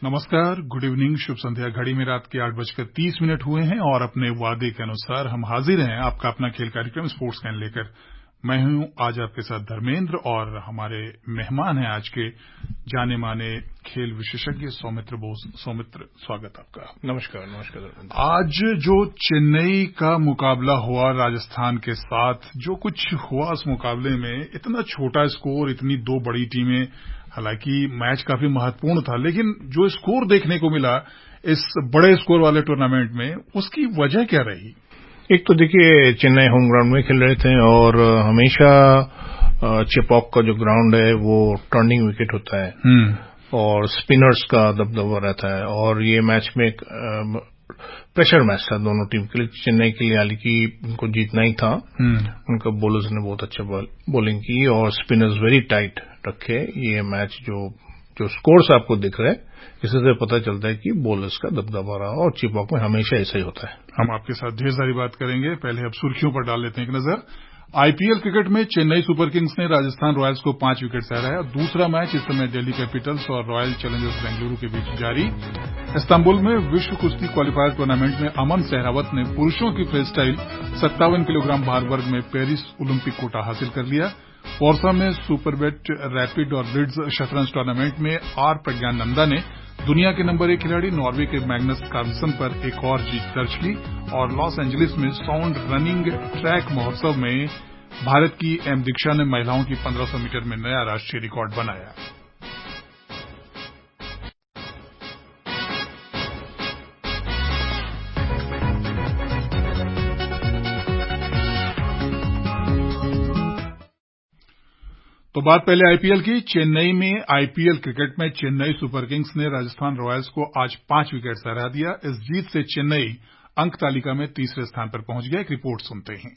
नमस्कार, good evening, शुभ संध्या। घड़ी में रात के 8:30 हुए हैं और अपने वादे के अनुसार हम हाजिर हैं आपका अपना खेल कार्यक्रम स्पोर्ट्स कैन लेकर। मैं हूं आज आपके साथ धर्मेंद्र और हमारे मेहमान हैं आज के जाने माने खेल विशेषज्ञ सौमित्र बोस। सौमित्र, स्वागत आपका। नमस्कार। धर्मेंद्र। आज जो चेन्नई का मुकाबला हुआ राजस्थान के साथ, जो कुछ हुआ उस मुकाबले में, इतना छोटा स्कोर, इतनी दो बड़ी टीमें, हालांकि मैच काफी महत्वपूर्ण था, लेकिन जो स्कोर देखने को मिला इस बड़े स्कोर वाले टूर्नामेंट में, उसकी वजह क्या रही? एक तो देखिए, चेन्नई होम ग्राउंड में खेल रहे थे और हमेशा चेपॉक का जो ग्राउंड है वो टर्निंग विकेट होता है और स्पिनर्स का दबदबा रहता है और ये मैच में प्रेशर मैच था दोनों टीम के लिए। चेन्नई के लिए हालांकि उनको जीतना ही था। उनका बॉलर्स ने बहुत अच्छा बॉलिंग की और स्पिनर्स वेरी टाइट रखे। ये मैच जो स्कोर्स आपको दिख रहे हैं, इससे से पता चलता है कि बॉलर्स का दबदबा रहा और चेपॉक में हमेशा ऐसा ही होता है। हम आपके साथ ढेर सारी बात करेंगे। पहले अब सुर्खियों पर डाल लेते हैं एक नजर। आईपीएल क्रिकेट में चेन्नई सुपर किंग्स ने राजस्थान रॉयल्स को 5 विकेट से हराया। दूसरा मैच इस समय दिल्ली कैपिटल्स और रॉयल चैलेंजर्स बेंगलुरु के बीच जारी। इस्तांबुल में विश्व कुश्ती क्वालिफायर टूर्नामेंट में अमन सहरावत ने पुरुषों की फ्री स्टाइल 57 किलोग्राम भार वर्ग में पेरिस ओलंपिक कोटा हासिल कर लिया। वॉर्सा में सुपरबेट रैपिड और ब्लिट्ज शतरंज टूर्नामेंट में आर प्रज्ञानंदा ने दुनिया के नंबर 1 खिलाड़ी नॉर्वे के मैग्नस कार्लसन पर एक और जीत दर्ज की। और लॉस एंजलिस में साउंड रनिंग ट्रैक महोत्सव में भारत की एम दीक्षा ने महिलाओं की 1500 मीटर में नया राष्ट्रीय रिकॉर्ड बनाया। तो बात पहले आईपीएल की। चेन्नई में आईपीएल क्रिकेट में चेन्नई सुपर किंग्स ने राजस्थान रॉयल्स को आज 5 विकेट से हरा दिया। इस जीत से चेन्नई अंक तालिका में तीसरे स्थान पर पहुंच गया। एक रिपोर्ट सुनते हैं।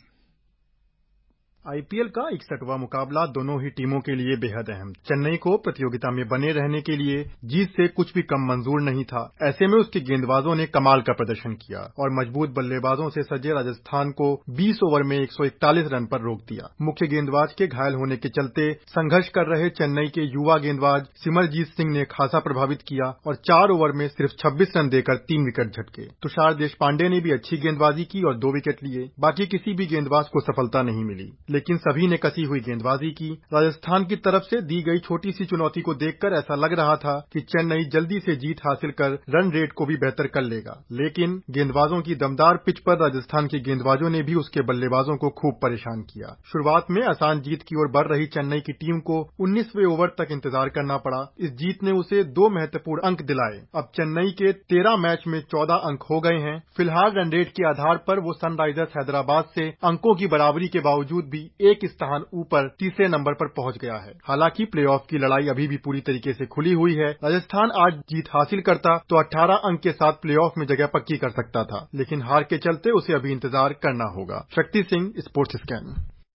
आईपीएल का 61वां मुकाबला दोनों ही टीमों के लिए बेहद अहम। चेन्नई को प्रतियोगिता में बने रहने के लिए जीत से कुछ भी कम मंजूर नहीं था। ऐसे में उसके गेंदबाजों ने कमाल का प्रदर्शन किया और मजबूत बल्लेबाजों से सजे राजस्थान को 20 ओवर में 141 रन पर रोक दिया। मुख्य गेंदबाज के घायल होने के चलते संघर्ष कर रहे चेन्नई के युवा गेंदबाज सिमरजीत सिंह ने खासा प्रभावित किया और 4 ओवर में सिर्फ 26 रन देकर 3 विकेट झटके। तुषार देशपांडे ने भी अच्छी गेंदबाजी की और 2 विकेट लिए। बाकी किसी भी गेंदबाज को सफलता नहीं मिली, लेकिन सभी ने कसी हुई गेंदबाजी की। राजस्थान की तरफ से दी गई छोटी सी चुनौती को देखकर ऐसा लग रहा था कि चेन्नई जल्दी से जीत हासिल कर रन रेट को भी बेहतर कर लेगा, लेकिन गेंदबाजों की दमदार पिच पर राजस्थान के गेंदबाजों ने भी उसके बल्लेबाजों को खूब परेशान किया। शुरुआत में आसान जीत की ओर बढ़ रही चेन्नई की टीम को 19वें ओवर तक इंतजार करना पड़ा। इस जीत ने उसे 2 महत्वपूर्ण अंक दिलाए। अब चेन्नई के 13 मैच में 14 अंक हो गए हैं। फिलहाल रन रेट के आधार पर वो सनराइजर्स हैदराबाद से अंकों की बराबरी के बावजूद भी एक स्थान ऊपर तीसरे नंबर पर पहुंच गया है। हालांकि प्लेऑफ की लड़ाई अभी भी पूरी तरीके से खुली हुई है। राजस्थान आज जीत हासिल करता तो 18 अंक के साथ प्लेऑफ में जगह पक्की कर सकता था, लेकिन हार के चलते उसे अभी इंतजार करना होगा। Shakti Singh, sports scan.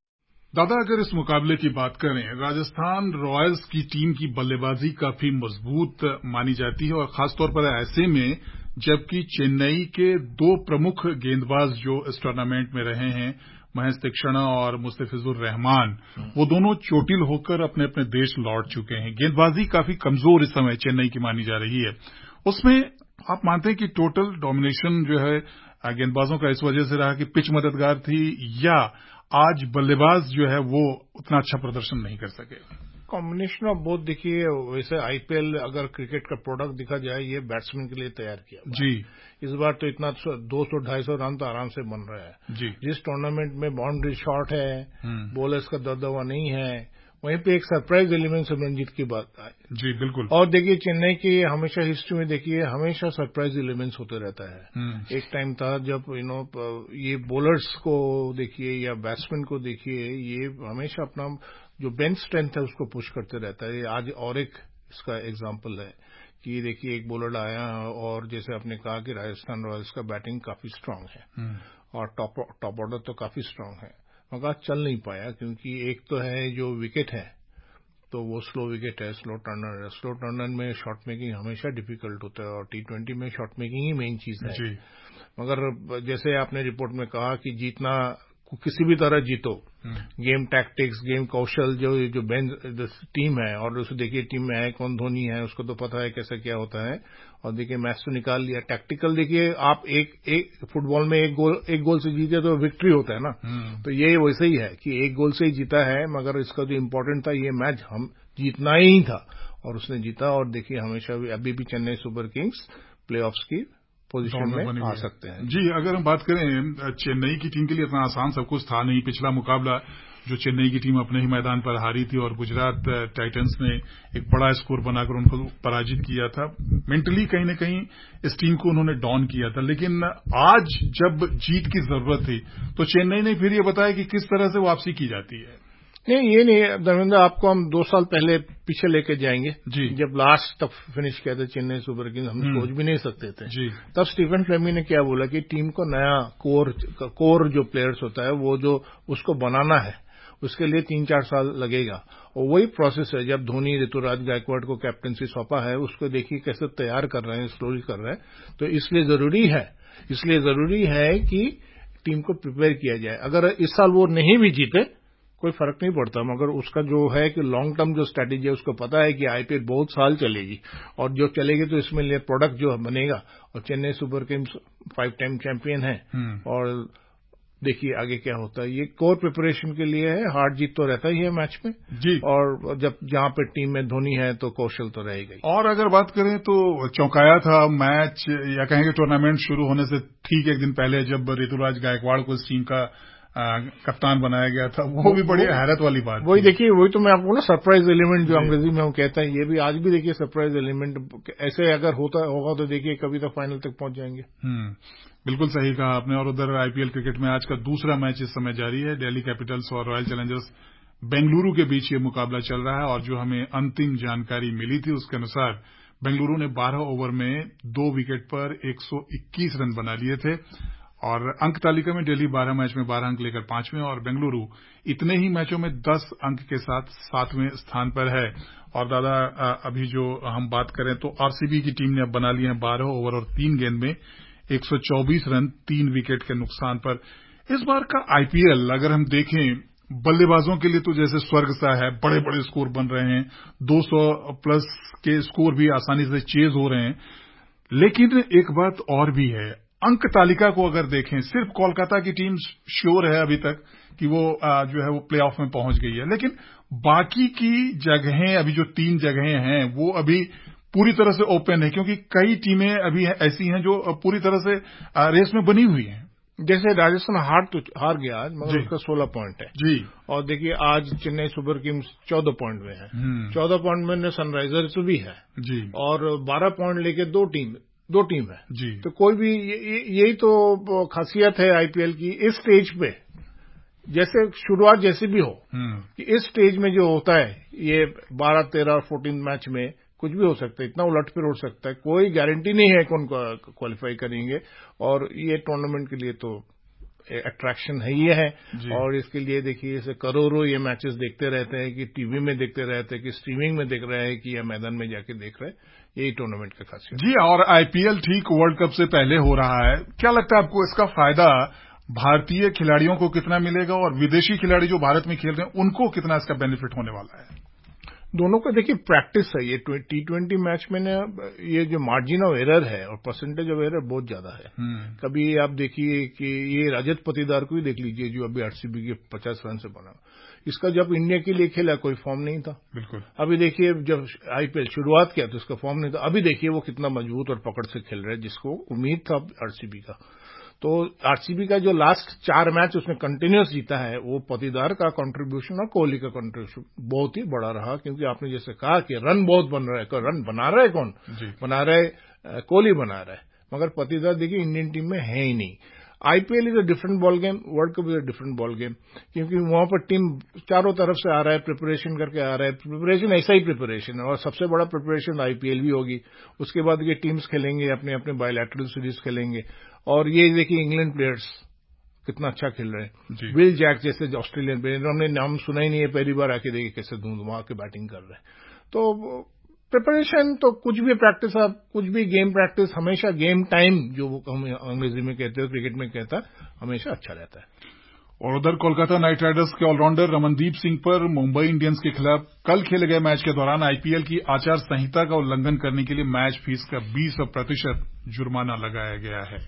दादा, अगर इस मुकाबले की बात करें, राजस्थान रॉयल्स की टीम की बल्लेबाजी काफी मजबूत मानी जाती है और खासतौर पर ऐसे में जबकि चेन्नई के 2 प्रमुख गेंदबाज जो इस टूर्नामेंट में रहे हैं, महेश तीक्षणा और मुस्तफिजुर रहमान, वो दोनों चोटिल होकर अपने अपने देश लौट चुके हैं। गेंदबाजी काफी कमजोर इस समय चेन्नई की मानी जा रही है। उसमें आप मानते हैं कि टोटल डोमिनेशन जो है गेंदबाजों का इस वजह से रहा कि पिच मददगार थी, या आज बल्लेबाज जो है वो उतना अच्छा प्रदर्शन नहीं कर सके? Combination of both. देखिए, वैसे आईपीएल अगर क्रिकेट का प्रोडक्ट दिखा जाए, ये बैट्समैन के लिए तैयार किया जी। इस बार तो इतना 200-250 रन तो आराम से बन रहा है जी। जिस टूर्नामेंट में बाउंड्री शॉट है, बॉलर्स का दबदबा नहीं है, वहीं पे एक सरप्राइज एलिमेंट सिमरनजीत की बात आए। जी बिल्कुल। और देखिए, चेन्नई की हमेशा हिस्ट्री में देखिए हमेशा सरप्राइज एलिमेंट्स होते रहता है। एक टाइम था जब ये बॉलर्स को देखिए या बैट्समैन को देखिए, ये हमेशा अपना जो बेंच स्ट्रेंथ है उसको पुश करते रहता है। आज और एक इसका एग्जाम्पल है कि देखिए एक बॉलर आया और जैसे आपने कहा कि राजस्थान रॉयल्स का बैटिंग काफी स्ट्रांग है और टॉप ऑर्डर तो काफी स्ट्रांग है, मगर चल नहीं पाया क्योंकि एक तो है जो विकेट है तो वो स्लो विकेट है, स्लो टर्नर है। स्लो टर्नर में शॉट मेकिंग हमेशा डिफिकल्ट होता है और T20 में शॉट मेकिंग ही मेन चीज है। मगर जैसे आपने रिपोर्ट में कहा कि जीतना किसी भी तरह जीतो, गेम टैक्टिक्स, गेम कौशल, जो टीम है, और उसे देखिए टीम में है कौन, धोनी है, उसको तो पता है कैसे क्या होता है, और देखिए मैच तो निकाल लिया। टैक्टिकल देखिए आप एक फुटबॉल में एक गोल से जीते तो विक्ट्री होता है ना, तो ये वैसे ही है कि एक गोल से ही जीता है, मगर इसका जो इम्पोर्टेंट था ये मैच हम जीतना ही था और उसने जीता। और देखिए हमेशा अभी भी चेन्नई सुपर किंग्स प्लेऑफ्स की पोजीशन में आ सकते हैं। जी, अगर हम बात करें चेन्नई की टीम के लिए इतना आसान सब कुछ था नहीं। पिछला मुकाबला जो चेन्नई की टीम अपने ही मैदान पर हारी थी और गुजरात टाइटंस ने एक बड़ा स्कोर बनाकर उनको पराजित किया था। मेंटली कहीं न कहीं इस टीम को उन्होंने डाउन किया था, लेकिन आज जब जीत की जरूरत थी तो चेन्नई ने फिर ये बताया कि किस तरह से वापसी की जाती है। नहीं, ये नहीं धर्मेंद्र, आपको हम 2 साल पहले पीछे लेके जाएंगे जी। जब लास्ट तक फिनिश किया था चेन्नई सुपर किंग्स, हम सोच भी नहीं सकते थे जी। तब स्टीफन फ्लेमिंग ने क्या बोला कि टीम को नया कोर जो प्लेयर्स होता है वो जो उसको बनाना है उसके लिए 3-4 साल लगेगा, और वही प्रोसेस है। जब धोनी ऋतुराज गायकवाड़ को कैप्टनसी सौंपा है उसको देखिए कैसे तैयार कर रहे हैं, स्लोली कर रहे हैं, तो इसलिए जरूरी है कि टीम को प्रिपेयर किया जाए। अगर इस साल वो नहीं भी जीते कोई फर्क नहीं पड़ता, मगर उसका जो है कि लॉन्ग टर्म जो स्ट्रैटेजी है उसको पता है कि आईपीएल बहुत साल चलेगी, और जो चलेगी तो इसमें लिए प्रोडक्ट जो बनेगा, और Chennai Super Kings 5 time champion है, और देखिए आगे क्या होता है। ये कोर प्रिपरेशन के लिए है, हार जीत तो रहता ही है मैच में जी, और जब जहां पे टीम में धोनी है तो कौशल तो रहेगा ही। और अगर बात करें तो चौंकाया था मैच, या कहेंगे टूर्नामेंट शुरू होने से ठीक एक दिन पहले जब ऋतुराज गायकवाड़ को इस टीम का कप्तान बनाया गया था, वो भी बड़ी हैरत वाली बात। वही देखिए, वही तो मैं आपको ना सरप्राइज एलिमेंट जो अंग्रेजी में हम कहते हैं, ये भी आज भी देखिए सरप्राइज एलिमेंट ऐसे अगर होगा तो देखिए कभी तो फाइनल तक पहुंच जाएंगे। बिल्कुल सही कहा आपने। और उधर आईपीएल क्रिकेट में आज का दूसरा मैच इस समय जारी है। दिल्ली कैपिटल्स और रॉयल चैलेंजर्स बेंगलुरु के बीच ये मुकाबला चल रहा है, और जो हमें अंतिम जानकारी मिली थी उसके अनुसार बेंगलुरु ने 12 ओवर में 2 विकेट पर 121 रन बना लिए थे, और अंक तालिका में दिल्ली 12 मैच में 12 अंक लेकर 5वें, और बेंगलुरु इतने ही मैचों में 10 अंक के साथ 7वें स्थान पर है। और दादा अभी जो हम बात करें तो आरसीबी की टीम ने अब बना लिए हैं 12 ओवर और 3 गेंद में 124 रन 3 विकेट के नुकसान पर। इस बार का आईपीएल अगर हम देखें बल्लेबाजों के लिए तो जैसे स्वर्ग सा है, बड़े बड़े स्कोर बन रहे हैं, 200 प्लस के स्कोर भी आसानी से चेज हो रहे हैं, लेकिन एक बात और भी है। अंक तालिका को अगर देखें, सिर्फ कोलकाता की टीम श्योर है अभी तक कि वो जो है वो प्लेऑफ में पहुंच गई है, लेकिन बाकी की जगहें, अभी जो 3 जगहें हैं वो अभी पूरी तरह से ओपन है, क्योंकि कई टीमें अभी ऐसी हैं जो पूरी तरह से रेस में बनी हुई हैं। जैसे राजस्थान हार गया आज, मगर उसका 16 पॉइंट है जी, और देखिए आज चेन्नई सुपर किंग्स 14 पॉइंट में है, 14 पॉइंट में सनराइजर्स भी है जी, और 12 पॉइंट लेके दो टीम है जी। तो कोई भी यही तो खासियत है आईपीएल की इस स्टेज पे, जैसे शुरुआत जैसी भी हो, कि इस स्टेज में जो होता है ये 12, 13 और 14 मैच में कुछ भी हो सकता है, इतना उलटफेर हो सकता है, कोई गारंटी नहीं है कि उनको क्वालिफाई करेंगे, और ये टूर्नामेंट के लिए तो अट्रैक्शन है ये है। और इसके लिए देखिए इसे करोड़ों ये मैचेस देखते रहते हैं, कि टीवी में देखते रहते हैं, कि स्ट्रीमिंग में देख रहे हैं, कि या मैदान में जाके देख रहे हैं, यही टूर्नामेंट का खासियत जी। और आईपीएल ठीक वर्ल्ड कप से पहले हो रहा है, क्या लगता है आपको इसका फायदा भारतीय खिलाड़ियों को कितना मिलेगा, और विदेशी खिलाड़ी जो भारत में खेल रहे हैं उनको कितना इसका बेनिफिट होने वाला है? दोनों का देखिए प्रैक्टिस है, ये T20 मैच में ना ये जो मार्जिन ऑफ एरर है और परसेंटेज ऑफ एरर बहुत ज्यादा है। कभी आप देखिए कि ये रजत पाटीदार को ही देख लीजिए जो अभी आरसीबी के 50 रन से बना, इसका जब इंडिया के लिए खेला कोई फॉर्म नहीं था बिल्कुल। अभी देखिए जब आईपीएल शुरुआत किया तो उसका फॉर्म नहीं था, अभी देखिए वो कितना मजबूत और पकड़ से खेल रहा है, जिसको उम्मीद था आरसीबी का। तो आरसीबी का जो लास्ट 4 मैच उसने कंटिन्यूस जीता है, वो पाटीदार का कंट्रीब्यूशन और कोहली का कंट्रीब्यूशन बहुत ही बड़ा रहा, क्योंकि आपने जैसे कहा कि रन बहुत बन रहा है, रन बना रहा है कौन बना रहा है, कोहली बना रहा है, मगर पाटीदार देखिए इंडियन टीम में है ही नहीं। IPL is a different ball game, World Cup is a different ball game, क्योंकि वहां पर टीम चारों तरफ से आ रहा है, प्रिपरेशन करके आ रहा है, प्रिपरेशन ऐसा ही प्रिपरेशन है, और सबसे बड़ा प्रिपरेशन आईपीएल भी होगी। उसके बाद ये टीम्स खेलेंगे, अपने अपने बायलैटरल सीरीज खेलेंगे, और ये देखिए इंग्लैंड प्लेयर्स कितना अच्छा खेल रहे हैं, विल जैक जैसे ऑस्ट्रेलियन प्लेयर, हमने नाम सुना ही नहीं है, पहली बार आके देखिए कैसे धूम-धुमा के बैटिंग कर रहे हैं। तो प्रिपरेशन तो कुछ भी प्रैक्टिस, आप कुछ भी गेम प्रैक्टिस, हमेशा गेम टाइम जो हम अंग्रेजी में कहते हैं, क्रिकेट में कहता है, हमेशा अच्छा रहता है। और उधर कोलकाता नाइट राइडर्स के ऑलराउंडर रमनदीप सिंह पर मुंबई इंडियंस के खिलाफ कल खेले गए मैच के दौरान आईपीएल की आचार संहिता का उल्लंघन करने के लिए मैच फीस का 20% जुर्माना लगाया गया है।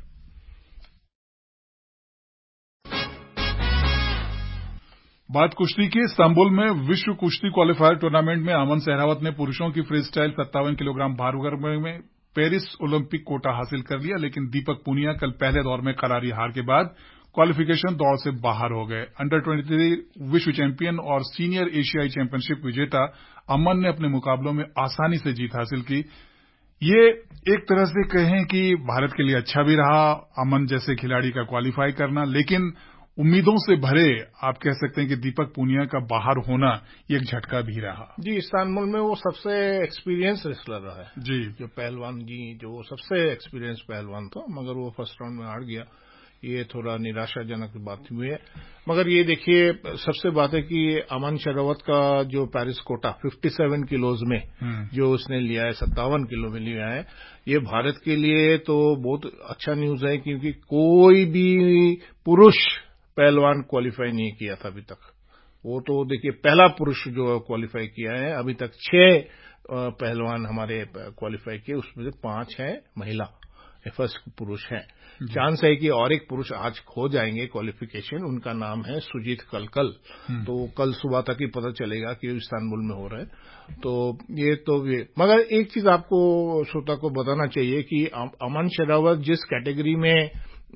बात कुश्ती की। इस्तांबुल में विश्व कुश्ती क्वालीफायर टूर्नामेंट में अमन सहरावत ने पुरुषों की फ्री स्टाइल 57 किलोग्राम भार वर्ग में पेरिस ओलंपिक कोटा हासिल कर लिया, लेकिन दीपक पूनिया कल पहले दौर में करारी हार के बाद क्वालिफिकेशन दौड़ से बाहर हो गए। अंडर 23 विश्व चैंपियन और सीनियर एशियाई चैंपियनशिप विजेता अमन ने अपने मुकाबलों में आसानी से जीत हासिल की। ये एक तरह से कहें कि भारत के लिए अच्छा भी रहा अमन जैसे खिलाड़ी का क्वालिफाई करना, लेकिन उम्मीदों से भरे आप कह सकते हैं कि दीपक पूनिया का बाहर होना एक झटका भी रहा। जी, इस्तांबुल में वो सबसे एक्सपीरियंस रेसलर रहा है जी, जो पहलवान जी, जो सबसे एक्सपीरियंस पहलवान था, मगर वो फर्स्ट राउंड में हार गया। ये थोड़ा निराशाजनक बात हुई है। मगर ये देखिए, सबसे बात है कि अमन शेरावत का जो पेरिस कोटा 57 किलोज में जो उसने लिया है, 57 किलो में लिया है, ये भारत के लिए तो बहुत अच्छा न्यूज है, क्योंकि कोई भी पुरुष पहलवान क्वालिफाई नहीं किया था अभी तक। वो तो देखिए पहला पुरुष जो क्वालिफाई किया है। अभी तक 6 पहलवान हमारे क्वालिफाई किए, उसमें से 5 है महिला, फर्स्ट पुरुष है। चांस है कि और एक पुरुष आज खो जाएंगे क्वालिफिकेशन, उनका नाम है सुजीत कलकल। तो कल सुबह तक ही पता चलेगा कि इस्तांबुल में हो रहा है। तो मगर एक चीज आपको श्रोता को बताना चाहिए कि अमन शेरावत जिस कैटेगरी में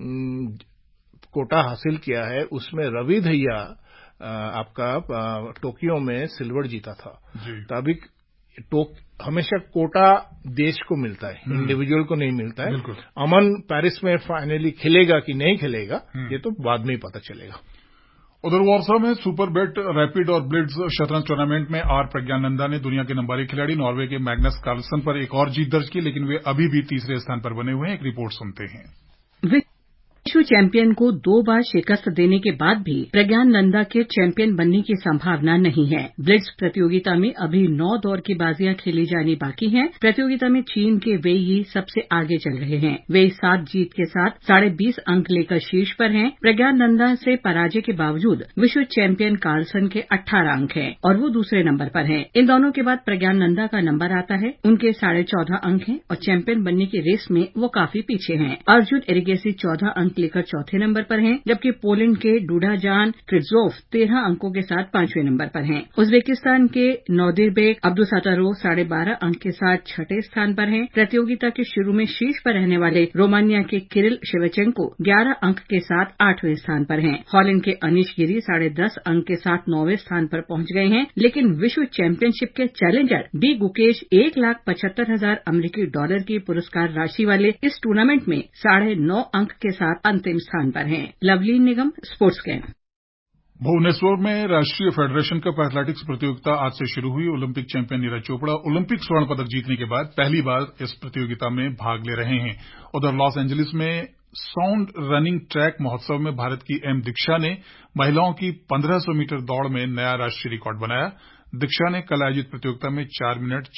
कोटा हासिल किया है, उसमें रवि दहिया आपका टोक्यो में सिल्वर जीता था। तभी हमेशा कोटा देश को मिलता है, इंडिविजुअल को नहीं मिलता है। अमन पेरिस में फाइनली खेलेगा कि नहीं खेलेगा, ये तो बाद में ही पता चलेगा। उधर वार्सा में सुपर बेट रैपिड और ब्लिट्ज शतरंज टूर्नामेंट में आर प्रज्ञानंदा ने दुनिया के नंबर 1 खिलाड़ी नॉर्वे के मैग्नस कार्लसन पर एक और जीत दर्ज की, लेकिन वे अभी भी तीसरे स्थान पर बने हुए हैं। एक रिपोर्ट सुनते हैं। विश्व चैंपियन को 2 बार शिकस्त देने के बाद भी प्रज्ञानंदा के चैंपियन बनने की संभावना नहीं है। ब्लिट्ज प्रतियोगिता में अभी 9 दौर की बाजियां खेली जानी बाकी हैं। प्रतियोगिता में चीन के वेई यी सबसे आगे चल रहे हैं। वेई 7 जीत के साथ 20.5 अंक लेकर शीर्ष पर हैं। प्रज्ञानंदा से पराजय के बावजूद विश्व चैंपियन कार्लसन के 18 अंक हैं और वो दूसरे नंबर पर हैं। इन दोनों के बाद प्रज्ञानंदा का नंबर आता है, उनके 14.5 अंक हैं और चैंपियन बनने की रेस में वो काफी पीछे हैं। अर्जुन एरिगेसी 14 अंक लेकर चौथे नंबर पर हैं, जबकि पोलैंड के डूडाजान क्रिट्जोव 13 अंकों के साथ 5वें नंबर पर हैं। उज्बेकिस्तान के नौदिरबेक अब्दुसतारोव 12.5 अंक के साथ 6ठे स्थान पर हैं। प्रतियोगिता के शुरू में शीर्ष पर रहने वाले रोमानिया के किरिल शेवेचेंको 11 अंक के साथ 8वें स्थान पर हैं। हॉलैंड के अनीश गिरी 10.5 अंक के साथ 9वें स्थान पर पहुंच गए हैं, लेकिन विश्व चैंपियनशिप के चैलेंजर डी गुकेश $1,75,000 अमेरिकी डॉलर की पुरस्कार राशि वाले इस टूर्नामेंट में 9.5 अंक के साथ अंतिम स्थान पर हैं। लवलीन निगम, स्पोर्ट्स कैन। भुवनेश्वर में राष्ट्रीय फेडरेशन कप एथलेटिक्स प्रतियोगिता आज से शुरू हुई। Olympic champion Neeraj Chopra Olympic स्वर्ण पदक जीतने के बाद पहली बार इस प्रतियोगिता में भाग ले रहे हैं। उधर लॉस एंजलिस में साउंड रनिंग ट्रैक महोत्सव में भारत की एम दीक्षा ने महिलाओं की 1500 मीटर दौड़ में नया राष्ट्रीय रिकॉर्ड बनाया। दीक्षा ने कल आयोजित प्रतियोगिता में 4 मिनट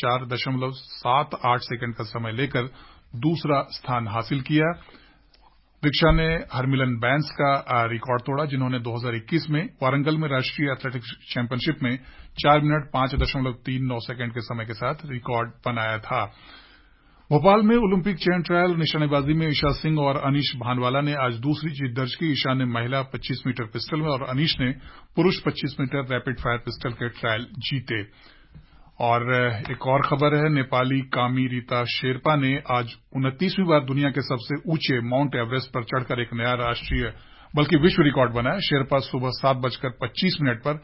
4.78 सेकंड का समय लेकर दूसरा स्थान हासिल किया। दीक्षा ने हरमिलन बैंस का रिकॉर्ड तोड़ा, जिन्होंने 2021 में वारंगल में राष्ट्रीय एथलेटिक्स चैंपियनशिप में 4 मिनट 5.39 सेकंड के समय के साथ रिकॉर्ड बनाया था। भोपाल में ओलंपिक चैन ट्रायल निशानेबाजी में ईशा सिंह और अनीश भानवाला ने आज दूसरी जीत दर्ज की। ईशा ने महिला 25 मीटर पिस्टल में और अनीश ने पुरुष 25 मीटर रैपिड फायर पिस्टल के ट्रायल जीते। और एक और खबर है, नेपाली कामी रीता शेरपा ने आज 29वीं बार दुनिया के सबसे ऊंचे माउंट एवरेस्ट पर चढ़कर एक नया राष्ट्रीय बल्कि विश्व रिकॉर्ड बनाया। शेरपा सुबह 7:25 पर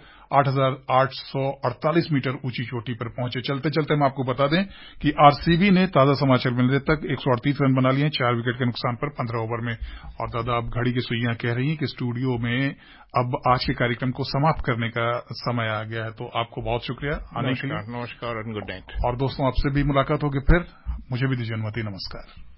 8,848 मीटर ऊंची चोटी पर पहुंचे। चलते चलते हम आपको बता दें कि आरसीबी ने ताजा समाचार मिलने तक 138 रन बना लिए, 4 विकेट के नुकसान पर 15 ओवर में। और दादा, अब घड़ी की सुइयां कह रही हैं कि स्टूडियो में अब आज के कार्यक्रम को समाप्त करने का समय आ गया है। तो आपको बहुत शुक्रिया आने के लिए। नमस्कार एंड गुड नाइट। और दोस्तों, आपसे भी मुलाकात होगी फिर। मुझे भी दीजिए अनुमति। नमस्कार।